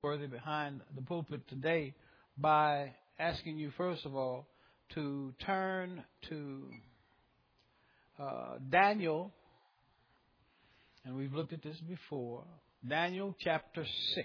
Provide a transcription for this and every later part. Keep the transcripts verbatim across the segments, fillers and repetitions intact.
worthy behind the pulpit today by asking you, first of all, to turn to uh, Daniel, and we've looked at this before, Daniel chapter six.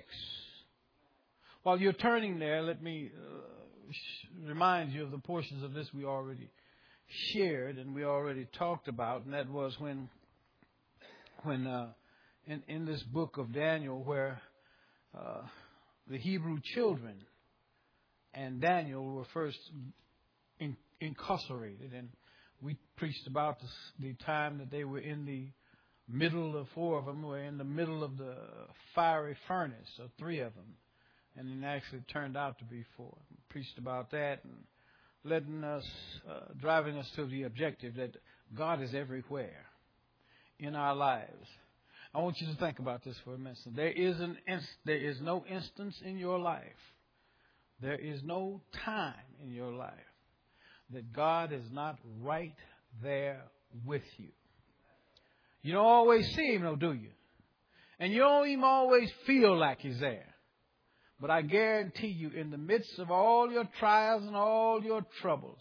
While you're turning there, let me uh, sh- remind you of the portions of this we already shared and we already talked about, and that was when, when uh, in, in this book of Daniel, where uh, the Hebrew children and Daniel were first in, incarcerated, and we preached about the, the time that they were in the middle of four of them were in the middle of the fiery furnace, or three of them, and it actually turned out to be four. We preached about that and letting us, uh, driving us to the objective that God is everywhere in our lives. I want you to think about this for a minute. There is an inst- there is no instance in your life, there is no time in your life that God is not right there with you. You don't always see Him, though, do you? And you don't even always feel like He's there. But I guarantee you, in the midst of all your trials and all your troubles,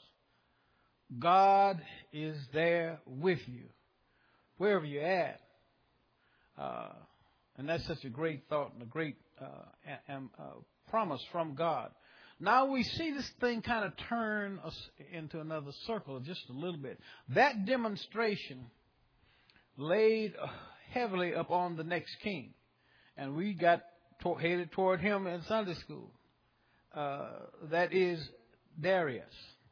God is there with you, wherever you're at. Uh, and that's such a great thought and a great uh, um, uh, promise from God. Now we see this thing kind of turn us into another circle just a little bit. That demonstration laid heavily upon the next king. And we got to- headed toward him in Sunday school. Uh, that is Darius.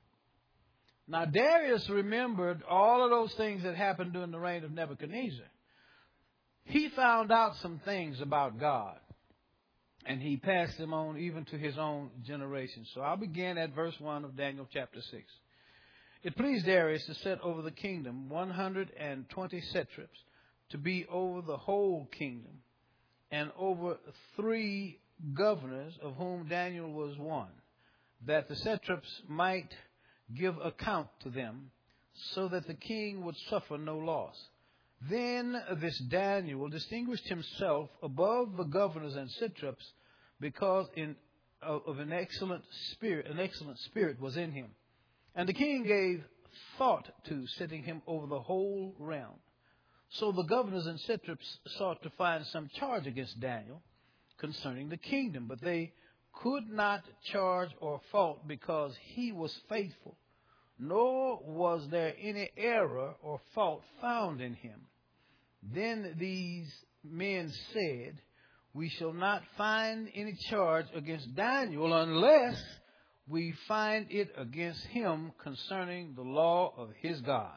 Now Darius remembered all of those things that happened during the reign of Nebuchadnezzar. He found out some things about God, and he passed them on even to his own generation. So I'll begin at verse one of Daniel chapter six. It pleased Darius to set over the kingdom one hundred twenty satraps, to be over the whole kingdom, and over three governors, of whom Daniel was one, that the satraps might give account to them, so that the king would suffer no loss. Then this Daniel distinguished himself above the governors and satraps, because in, of, of an excellent spirit, an excellent spirit was in him. And the king gave thought to setting him over the whole realm. So the governors and satraps sought to find some charge against Daniel concerning the kingdom, but they could not charge or fault, because he was faithful, nor was there any error or fault found in him. Then these men said, "We shall not find any charge against Daniel unless we find it against him concerning the law of his God."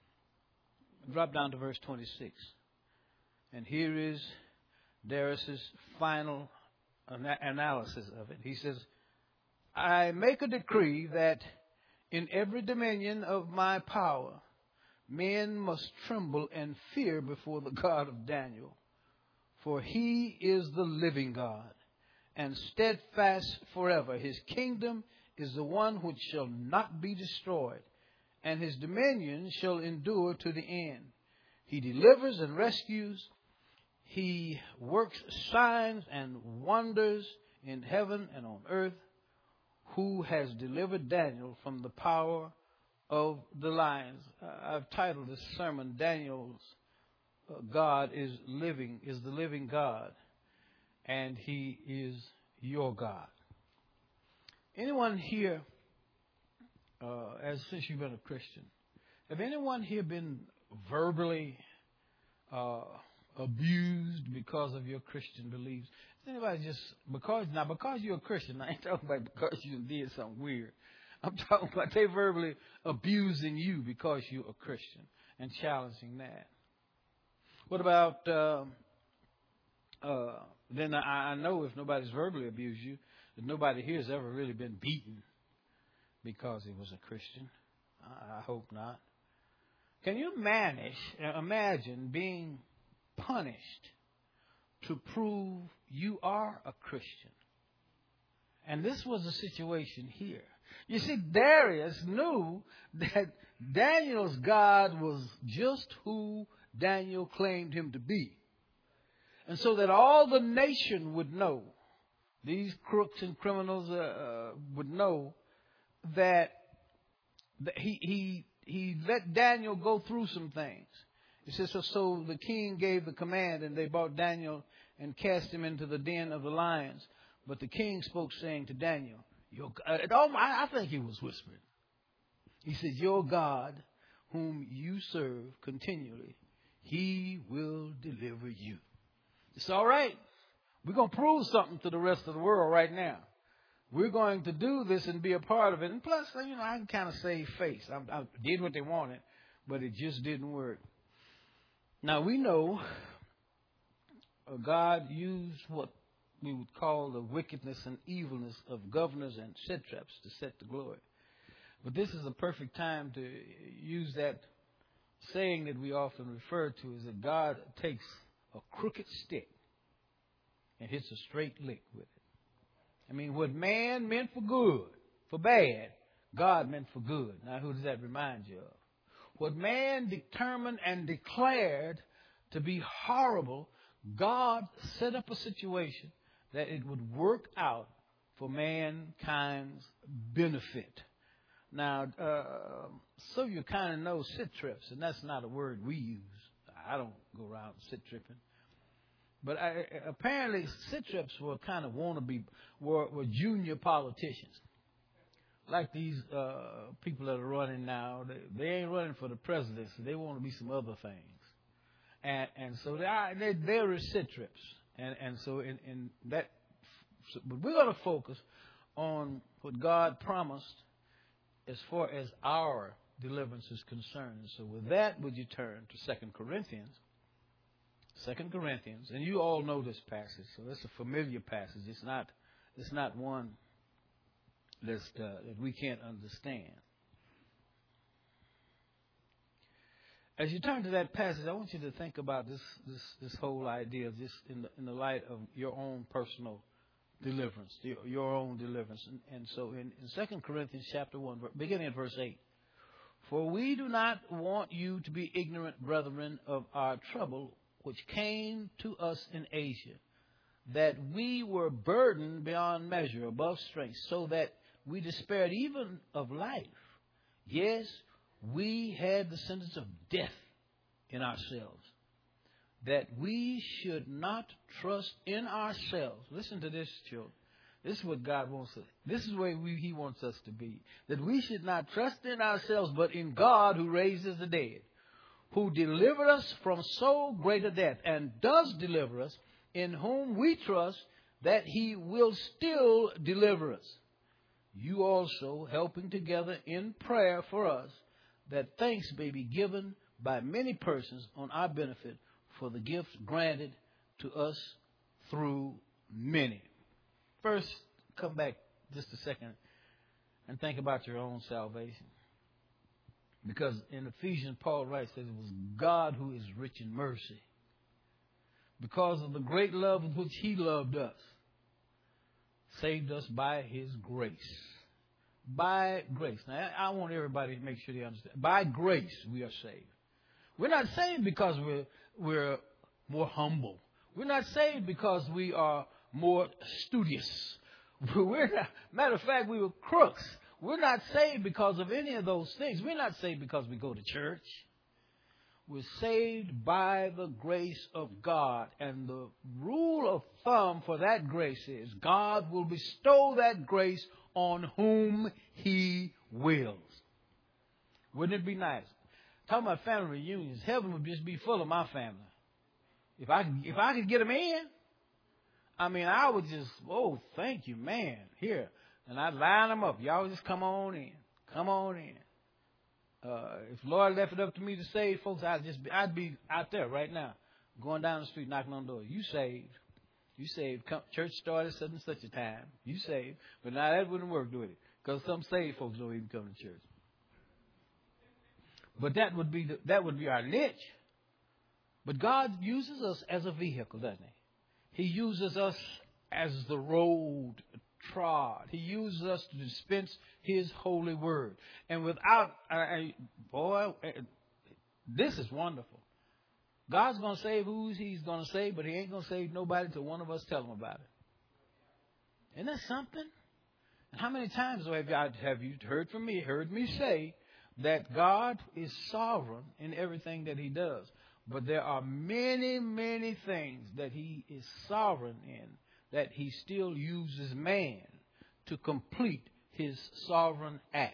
Drop down to verse twenty-six. And here is Darius's final ana- analysis of it. He says, "I make a decree that in every dominion of my power, men must tremble and fear before the God of Daniel. For he is the living God, and steadfast forever. His kingdom is the one which shall not be destroyed, and his dominion shall endure to the end. He delivers and rescues. He works signs and wonders in heaven and on earth. Who has delivered Daniel from the power of the lions?" Uh, I've titled this sermon, Daniel's uh, God is living, is the living God, and he is your God. Anyone here, uh, as since you've been a Christian, have anyone here been verbally uh, abused because of your Christian beliefs? Has anybody just, because, now because you're a Christian, I ain't talking about because you did something weird. I'm talking about they verbally abusing you because you're a Christian and challenging that. What about, uh, uh, then I, I know if nobody's verbally abused you, that nobody here has ever really been beaten because he was a Christian. I, I hope not. Can you manage, imagine being punished to prove you are a Christian? And this was the situation here. You see, Darius knew that Daniel's God was just who Daniel claimed him to be. And so that all the nation would know these crooks and criminals uh, uh, would know that, that he he he let Daniel go through some things. It says, so, so the king gave the command, and they brought Daniel and cast him into the den of the lions. But the king spoke, saying to Daniel, your, uh, I think he was whispering. He said, your God, whom you serve continually, he will deliver you. It's all right. We're going to prove something to the rest of the world right now. We're going to do this and be a part of it. And plus, you know, I can kind of save face. I, I did what they wanted, but it just didn't work. Now, we know God used what we would call the wickedness and evilness of governors and satraps to set the glory. But this is a perfect time to use that saying that we often refer to, is that God takes a crooked stick and hits a straight lick with it. I mean, what man meant for good, for bad, God meant for good. Now, who does that remind you of? What man determined and declared to be horrible, God set up a situation that it would work out for mankind's benefit. Now, uh, some of you kind of know sit trips, and that's not a word we use. I don't go around sit tripping. But I, apparently, sit trips were kind of wannabe, were, were junior politicians. Like these uh, people that are running now, they, they ain't running for the presidency. They want to be some other things. And and so they are, they, they're sit trips. And, and so in, in that, so, but we're going to focus on what God promised as far as our deliverance is concerned. So with that, would you turn to Second Corinthians? Second Corinthians, and you all know this passage, so it's a familiar passage. It's not, it's not one that's, uh, that we can't understand. As you turn to that passage, I want you to think about this, this, this whole idea, just in the, in the light of your own personal deliverance, your, your own deliverance. And, and so, in, in Second Corinthians chapter one, beginning at verse eight, for we do not want you to be ignorant, brethren, of our trouble which came to us in Asia, that we were burdened beyond measure, above strength, so that we despaired even of life. Yes, we had the sentence of death in ourselves, that we should not trust in ourselves. Listen to this, children. This is what God wants us. This is where we, He wants us to be. That we should not trust in ourselves, but in God who raises the dead, who delivered us from so great a death, and does deliver us, in whom we trust that He will still deliver us. You also helping together in prayer for us, that thanks may be given by many persons on our benefit for the gift granted to us through many. First, come back just a second and think about your own salvation. Because in Ephesians, Paul writes that it was God who is rich in mercy, because of the great love with which He loved us, saved us by His grace. By grace. Now, I want everybody to make sure they understand. By grace, we are saved. We're not saved because we're, we're more humble. We're not saved because we are more studious. We're not, matter of fact, we were crooks. We're not saved because of any of those things. We're not saved because we go to church. We're saved by the grace of God. And the rule of thumb for that grace is God will bestow that grace on whom He wills. Wouldn't it be nice? Talking about family reunions, heaven would just be full of my family. If I if I could get them in, I mean, I would just, oh, thank you, man. Here. And I'd line them up. Y'all just come on in. Come on in. Uh, if Lord left it up to me to save folks, I'd just be, I'd be out there right now, going down the street, knocking on doors. You saved. You saved. Come, church started such and such a time. You saved. But now that wouldn't work, would it? Because some saved folks don't even come to church. But that would be the, that would be our niche. But God uses us as a vehicle, doesn't He? He uses us as the road trod. He uses us to dispense His holy word. And without, uh, boy, uh, this is wonderful. God's going to save who He's going to save, but He ain't going to save nobody till one of us tell Him about it. Isn't that something? And how many times have you, have you heard from me, heard me say that God is sovereign in everything that he does? But there are many, many things that he is sovereign in that he still uses man to complete his sovereign act.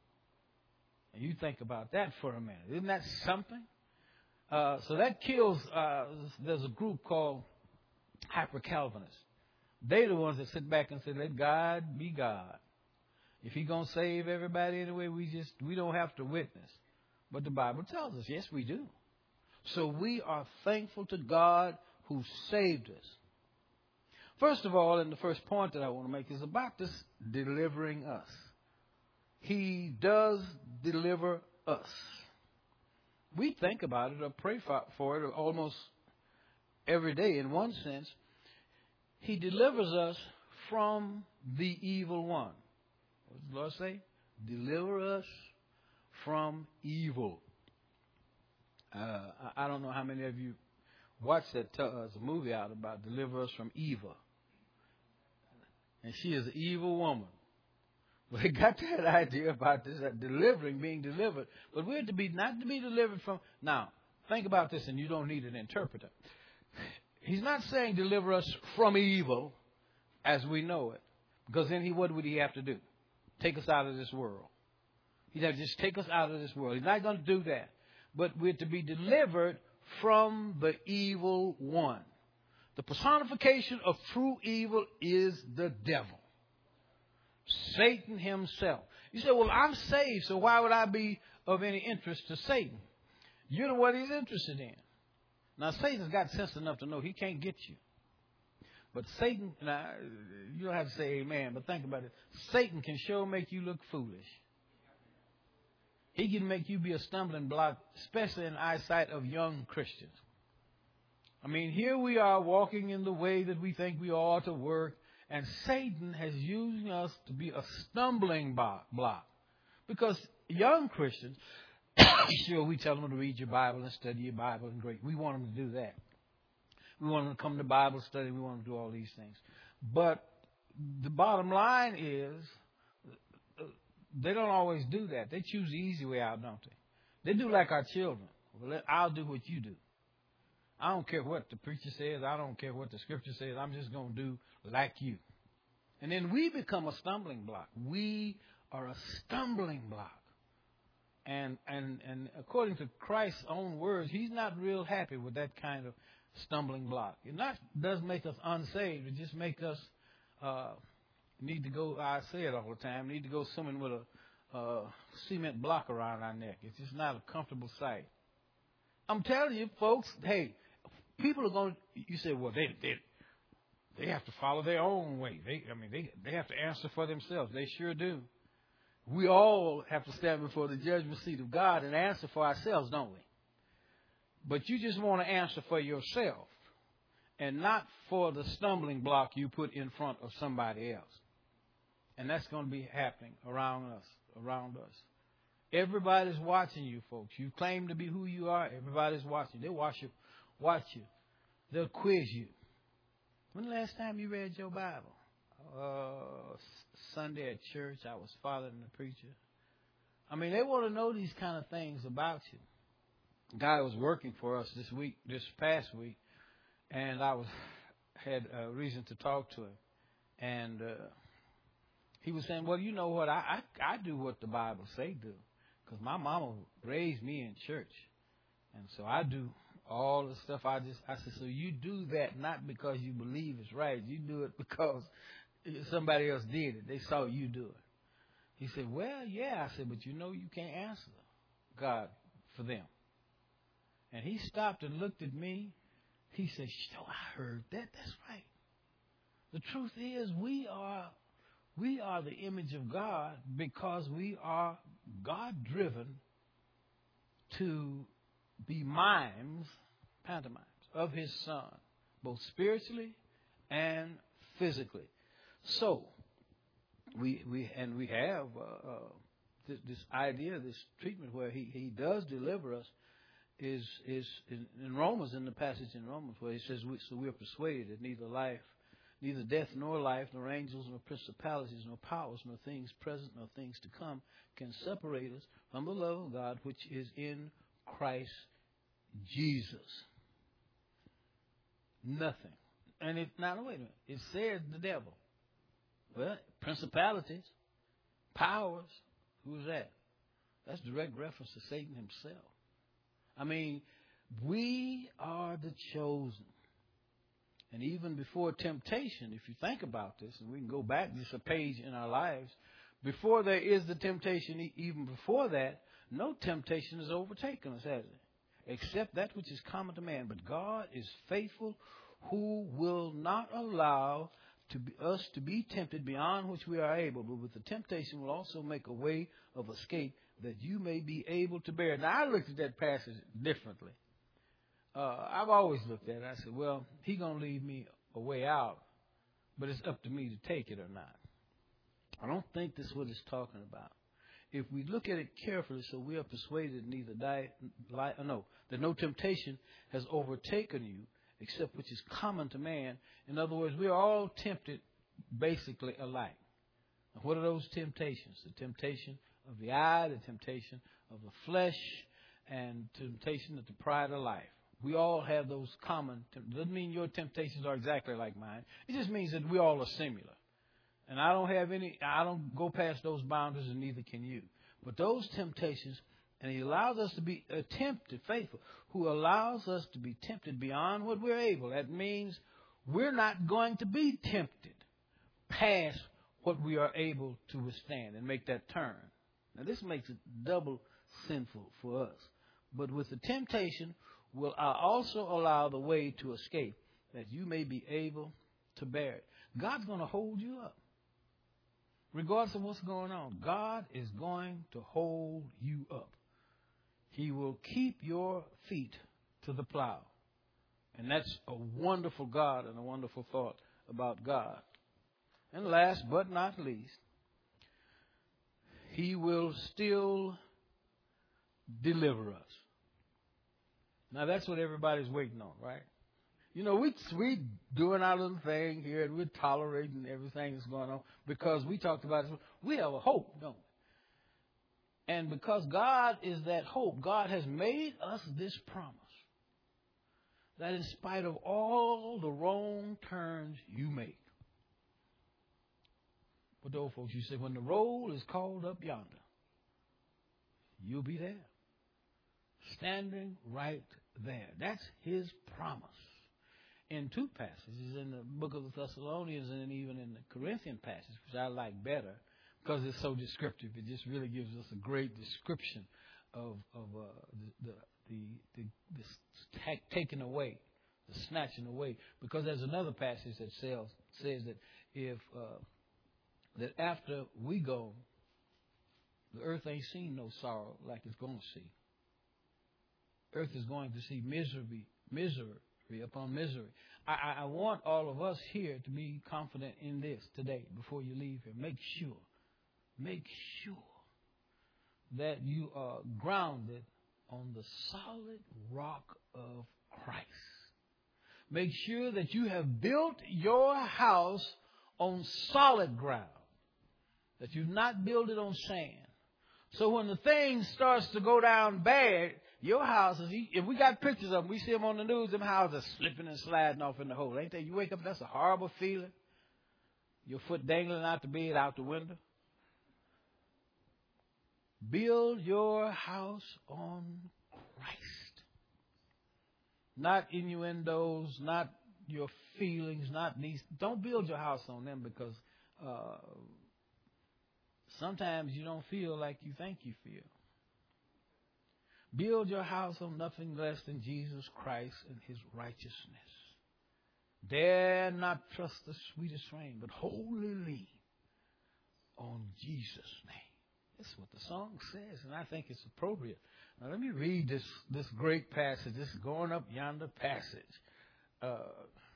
And you think about that for a minute. Isn't that something? Uh, so that kills, uh, there's a group called Hyper-Calvinists. They're the ones that sit back and say, let God be God. If he's going to save everybody anyway, we just, we don't have to witness. But the Bible tells us, yes, we do. So we are thankful to God who saved us. First of all, and the first point that I want to make is about this delivering us. He does deliver us. We think about it or pray for it almost every day in one sense. He delivers us from the evil one. What does the Lord say? Deliver us from evil. Uh, I don't know how many of you watched that t- uh, a movie out about Deliver Us from Eva. And she is an evil woman. Well, they got that idea about this, that delivering, being delivered. But we're to be, not to be delivered from. Now, think about this, and you don't need an interpreter. He's not saying deliver us from evil as we know it. Because then he, what would he have to do? Take us out of this world. He'd have to just take us out of this world. He's not going to do that. But we're to be delivered from the evil one. The personification of true evil is the devil. Satan himself. You say, well, I'm saved, so why would I be of any interest to Satan? You're the one he's interested in. Now, Satan's got sense enough to know he can't get you. But Satan, now, you don't have to say amen, but think about it. Satan can sure make you look foolish. He can make you be a stumbling block, especially in the eyesight of young Christians. I mean, here we are walking in the way that we think we ought to work, and Satan has used us to be a stumbling block. Because young Christians, sure, we tell them to read your Bible and study your Bible, and great. We want them to do that. We want them to come to Bible study. We want them to do all these things. But the bottom line is, they don't always do that. They choose the easy way out, don't they? They do like our children. Well, I'll do what you do. I don't care what the preacher says. I don't care what the scripture says. I'm just going to do like you. And then we become a stumbling block. We are a stumbling block. And and and according to Christ's own words, he's not real happy with that kind of stumbling block. It not does make us unsaved. It just makes us uh, need to go, I say it all the time, need to go swimming with a uh, cement block around our neck. It's just not a comfortable sight. I'm telling you, folks, hey, people are going to, you say, well, they, they they have to follow their own way. They, I mean, they they have to answer for themselves. They sure do. We all have to stand before the judgment seat of God and answer for ourselves, don't we? But you just want to answer for yourself and not for the stumbling block you put in front of somebody else. And that's going to be happening around us, around us. Everybody's watching you, folks. You claim to be who you are. Everybody's watching. They'll watch you. Watch you. They'll quiz you. When the last time you read your Bible? Uh, Sunday at church. I was following the preacher. I mean, they want to know these kind of things about you. A guy was working for us this week, this past week, and I was had a reason to talk to him, and uh, he was saying, "Well, you know what? I I, I do what the Bible say do, because my mama raised me in church, and so I do all the stuff. I just I said, so you do that not because you believe it's right. You do it because somebody else did it. They saw you do it." He said, "Well, yeah." I said, "But you know, you can't answer God for them." And he stopped and looked at me. He said, "Oh, I heard that. That's right. The truth is, we are we are the image of God because we are God-driven to be mimes, pantomimes, of His Son, both spiritually and physically. So, we we and we have uh, uh, this, this idea, this treatment where He He does deliver us. Is is in, in Romans, in the passage in Romans where he says, we, so we are persuaded that neither life neither death nor life, nor angels, nor principalities, nor powers, nor things present, nor things to come can separate us from the love of God which is in Christ Jesus. Nothing. And it, now, wait a minute. It says the devil. Well, principalities, powers, who's that? That's direct reference to Satan himself. I mean, we are the chosen. And even before temptation, if you think about this, and we can go back just a page in our lives, before there is the temptation, even before that, no temptation has overtaken us, has it? Except that which is common to man. But God is faithful, who will not allow to be, us to be tempted beyond which we are able, but with the temptation will also make a way of escape that you may be able to bear. Now, I looked at that passage differently. Uh, I've always looked at it. I said, well, he's going to leave me a way out, but it's up to me to take it or not. I don't think this is what it's talking about. If we look at it carefully, so we are persuaded neither die, lie, no, that no temptation has overtaken you, except which is common to man. In other words, we are all tempted basically alike. And what are those temptations? The temptation of the eye, the temptation of the flesh, and temptation of the pride of life. We all have those common. Doesn't mean your temptations are exactly like mine. It just means that we all are similar. And I don't have any, I don't go past those boundaries, and neither can you. But those temptations, and he allows us to be tempted, faithful, who allows us to be tempted beyond what we're able. That means we're not going to be tempted past what we are able to withstand and make that turn. Now, this makes it double sinful for us. But with the temptation, will I also allow the way to escape that you may be able to bear it. God's going to hold you up. Regardless of what's going on, God is going to hold you up. He will keep your feet to the plow. And that's a wonderful God and a wonderful thought about God. And last but not least, He will still deliver us. Now, that's what everybody's waiting on, right? You know, we we doing our little thing here, and we're tolerating everything that's going on because we talked about it. We have a hope, don't we? And because God is that hope, God has made us this promise that in spite of all the wrong turns you make, but the old folks, you say, when the roll is called up yonder, you'll be there, standing right there. That's His promise. In two passages, in the book of the Thessalonians and even in the Corinthian passage, which I like better because it's so descriptive. It just really gives us a great description of of uh, the the the, the, the taking away, the snatching away. Because there's another passage that says says that if uh, that after we go, the earth ain't seen no sorrow like it's going to see. Earth is going to see misery, misery. upon misery. I, I want all of us here to be confident in this today before you leave here. Make sure, make sure that you are grounded on the solid rock of Christ. Make sure that you have built your house on solid ground, that you've not built it on sand. So when the thing starts to go down bad, your houses, if we got pictures of them, we see them on the news, them houses slipping and sliding off in the hole. Ain't they? You wake up, that's a horrible feeling. Your foot dangling out the bed, out the window. Build your house on Christ. Not innuendos, not your feelings, not these. Don't build your house on them because uh, sometimes you don't feel like you think you feel. Build your house on nothing less than Jesus Christ and His righteousness. Dare not trust the sweetest frame, but wholly lean on Jesus' name. That's what the song says, and I think it's appropriate. Now, let me read this, this great passage, this going up yonder passage. Uh,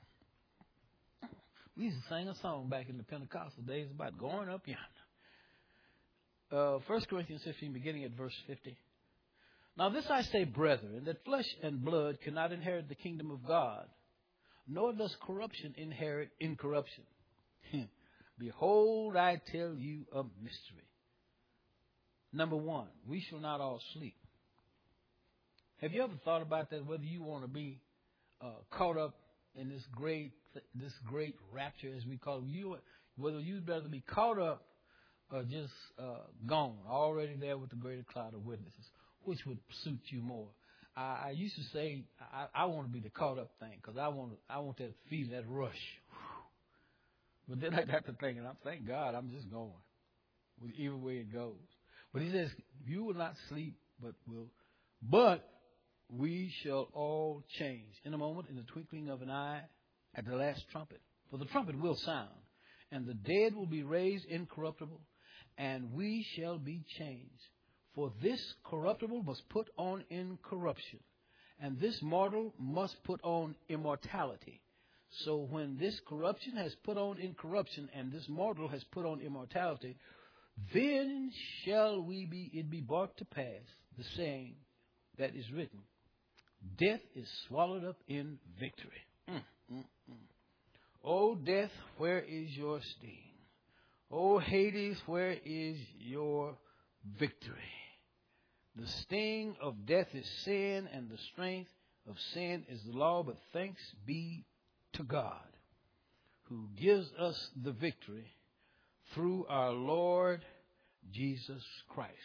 we used to sing a song back in the Pentecostal days about going up yonder. Uh, First Corinthians fifteen, beginning at verse fifty. Now this I say, brethren, that flesh and blood cannot inherit the kingdom of God, nor does corruption inherit incorruption. Behold, I tell you a mystery. Number one, we shall not all sleep. Have you ever thought about that, whether you want to be uh, caught up in this great this great rapture, as we call it, you, whether you'd rather be caught up or just uh, gone, already there with the greater cloud of witnesses, which would suit you more? I, I used to say I, I want to be the caught up thing, because I want I want that feeling, that rush. But then I got to thinking, I'm thank God I'm just going, with either way it goes. But he says, you will not sleep, but will, but we shall all change in a moment, in the twinkling of an eye, at the last trumpet. For the trumpet will sound, and the dead will be raised incorruptible, and we shall be changed. For this corruptible must put on incorruption, and this mortal must put on immortality. So when this corruption has put on incorruption, and this mortal has put on immortality, then shall we be it be brought to pass the saying that is written, death is swallowed up in victory. Mm, mm, mm. O death, where is your sting? O Hades, where is your victory? The sting of death is sin, and the strength of sin is the law. But thanks be to God, who gives us the victory through our Lord Jesus Christ.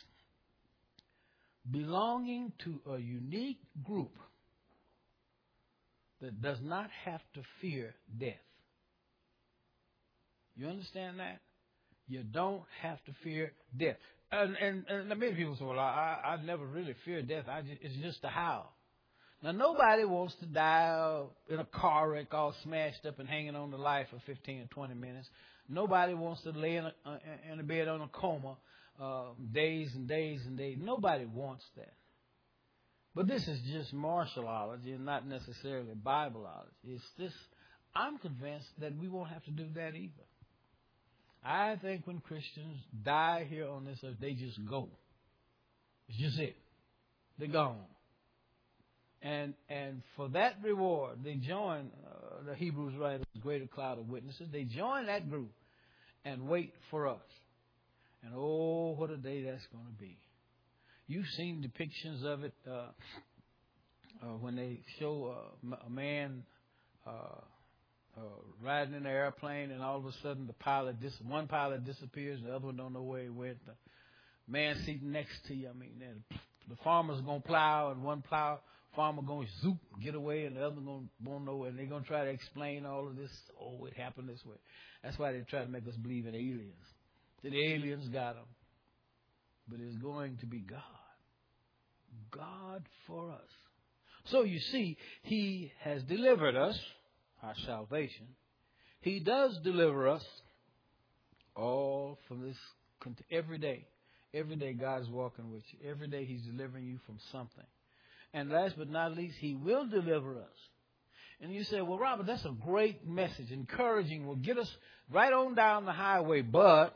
Belonging to a unique group that does not have to fear death. You understand that? You don't have to fear death. And, and, and many people say, well, I, I, I never really fear death. I just, it's just a how. Now, nobody wants to die in a car wreck all smashed up and hanging on to life for fifteen or twenty minutes. Nobody wants to lay in a, uh, in a bed on a coma uh, days and days and days. Nobody wants that. But this is just martialology and not necessarily Bibleology. It's this. I'm convinced that we won't have to do that either. I think when Christians die here on this earth, they just go. It's just it. They're gone. And and for that reward, they join, uh, the Hebrews write, a greater cloud of witnesses. They join that group and wait for us. And oh, what a day that's going to be. You've seen depictions of it uh, uh, when they show uh, a man uh, uh, riding in an airplane, and all of a sudden the pilot, dis- one pilot disappears, and the other one don't know where he went. The man sitting next to you, I mean, the farmer's going to plow, and one plow farmer going to zoop, get away, and the other going won't know, and they're going to try to explain all of this. Oh, it happened this way. That's why they try to make us believe in aliens. That the aliens got them. But it's going to be God. God for us. So you see, He has delivered us, our salvation. He does deliver us all from this every day. Every day God's walking with you. Every day He's delivering you from something. And last but not least, He will deliver us. And you say, well, Robert, that's a great message, encouraging, will get us right on down the highway. But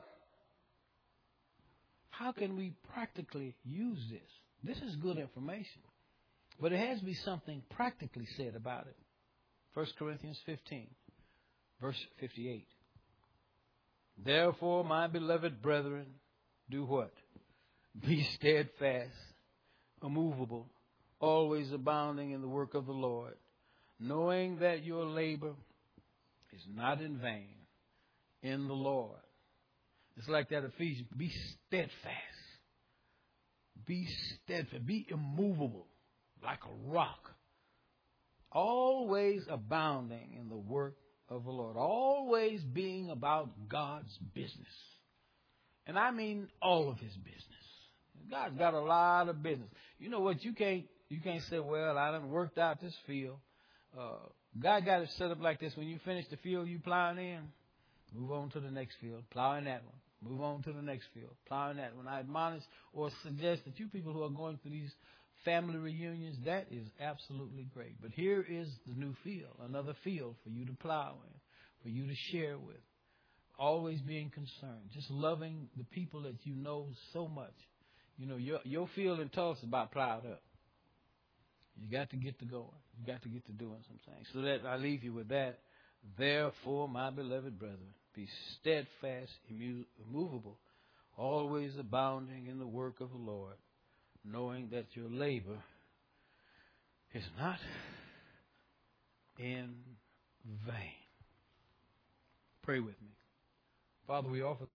how can we practically use this? This is good information. But it has to be something practically said about it. First Corinthians fifteen, verse fifty-eight. Therefore, my beloved brethren, do what? Be steadfast, immovable, always abounding in the work of the Lord, knowing that your labor is not in vain in the Lord. It's like that Ephesians. Be steadfast. Be steadfast. Be immovable, like a rock. Always abounding in the work of the Lord. Always being about God's business. And I mean all of His business. God's got a lot of business. You know what? You can't you can't say, well, I done worked out this field. Uh, God got it set up like this. When you finish the field you plowing in, move on to the next field, plow in that one. Move on to the next field, plow in that one. I admonish or suggest that you people who are going through these family reunions, that is absolutely great. But here is the new field, another field for you to plow in, for you to share with. Always being concerned, just loving the people that you know so much. You know, your your field in Tulsa is about plowed up. You got to get to going. You got to get to doing some things. So that I leave you with that. Therefore, my beloved brethren, be steadfast, immu- immovable, always abounding in the work of the Lord, knowing that your labor is not in vain. Pray with me. Father, we offer